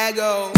Drago.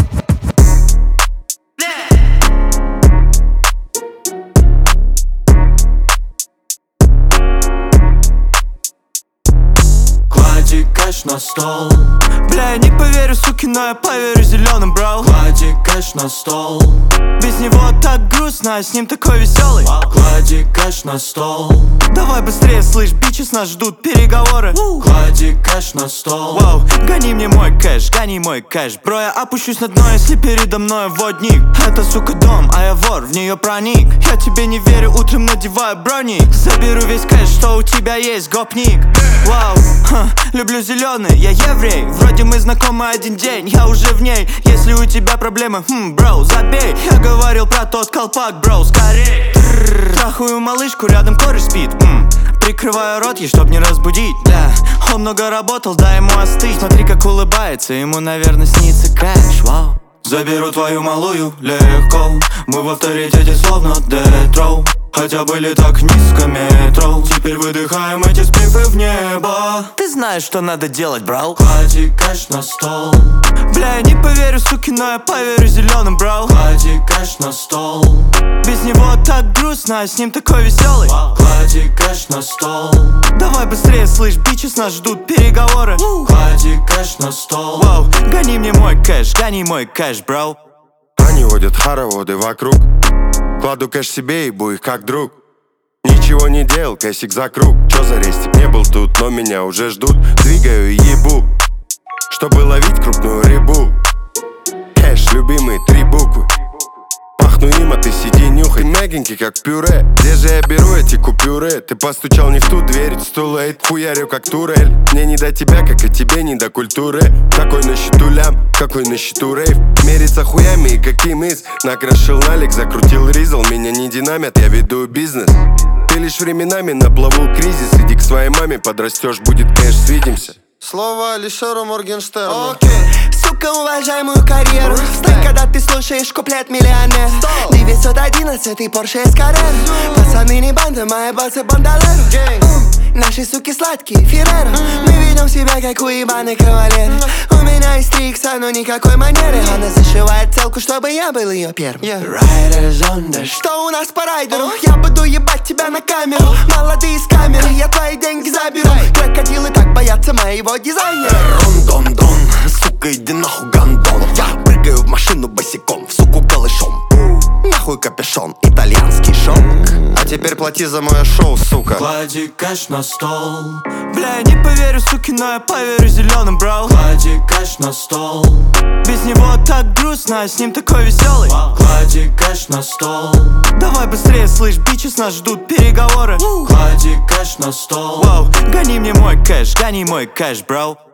Клади кэш на стол. Бля, я не поверю, суки, но я поверю зеленым, бро. Клади кэш на стол. Без него так грустно, а с ним такой веселый. Клади кэш на стол. Давай быстрее, слышь, бичес нас ждут переговоры. Клади кэш на стол. Воу, гони мне мой кэш, гони мой кэш. Бро, я опущусь на дно, если передо мной водник. Это, сука, дом, а я вор, в нее проник. Я тебе не верю, утром надеваю броник. Заберу весь кэш, что у тебя есть, гопник. Вау, люблю зеленый, я еврей. Вроде мы знакомы один день, я уже в ней. Если у тебя проблемы, бро, забей. Я говорил про тот колпак, бро, скорей. Трахаю малышку, рядом кореш спит. Прикрываю рот ей, чтоб не разбудить. Да, он много работал, дай ему остыть. Смотри, как улыбается, ему, наверное, снится кэш. Вау. Заберу твою малую легко. Мы в авторитете словно Детроу. Хотя были так низко метро. Теперь выдыхаем эти сплифы в небо. Ты знаешь, что надо делать, бро. Клади кэш на стол. Бля, я не поверю, суки, но я поверю зеленым, бро. Клади кэш на стол. Без него так грустно, а с ним такой веселый. Клади кэш на стол. Давай быстрее, слышь, бичес нас ждут переговоры. Клади кэш на стол. Воу, гони мне мой кэш, гони мой кэш, бро. Они водят хороводы вокруг. Кладу кэш себе и буй как друг. Ничего не делал, кэсик за круг. Чё за рестик, не был тут, но меня уже ждут. Двигаю и ебу, чтобы ловить крупную рыбу. Кэш, любимые 3 буквы. Пахну им, а ты сиди нюхай. Мягенький, как пюре. Где же я беру эти купюры? Ты постучал не в ту дверь, it's too late. Хуярю, как турель. Мне не до тебя, как и тебе не до культуры. Какой на счету лям, какой на счету рейв. Мериться хуями и каким из. Накрошил налик, закрутил ризл. Меня не динамят, я веду бизнес. Ты лишь временами на плаву кризис. Иди к своей маме, подрастешь, будет кэш, свидимся. Слово Алишеру Моргенштерну. Сука, уважай мою карьеру. Стой, когда ты слушаешь куплет миллионер. 911 Порше Эскарер. Пацаны не банда, мои басы бандалеру. Наши суки сладкие, Ферреро. Мы ведем себя как уебаный кавалер. У меня есть 3 икса, но никакой манеры. Она зашивает целку, чтобы я был ее первым. Riders on the что у нас по райдеру? Я буду ебать тебя на камеру. Молодые с камеры, я твои деньги заберу. Крокодилы так боятся моего дизайнера. Рон-дон-дон, сука, иди нахуй, гандон. Я прыгаю в машину босиком, в суку голышом. Нахуй капюшон, итальянский шок. А теперь плати за мое шоу, сука. Клади кэш на стол. Бля, я не поверю, суки, но я поверю зеленым, бро. Клади кэш на стол. Без него так грустно, а с ним такой веселый. Клади кэш на стол. Давай быстрее, слышь, бичес нас ждут переговоры. Клади кэш на стол. Воу, гони мне мой кэш, гони мой кэш, бро.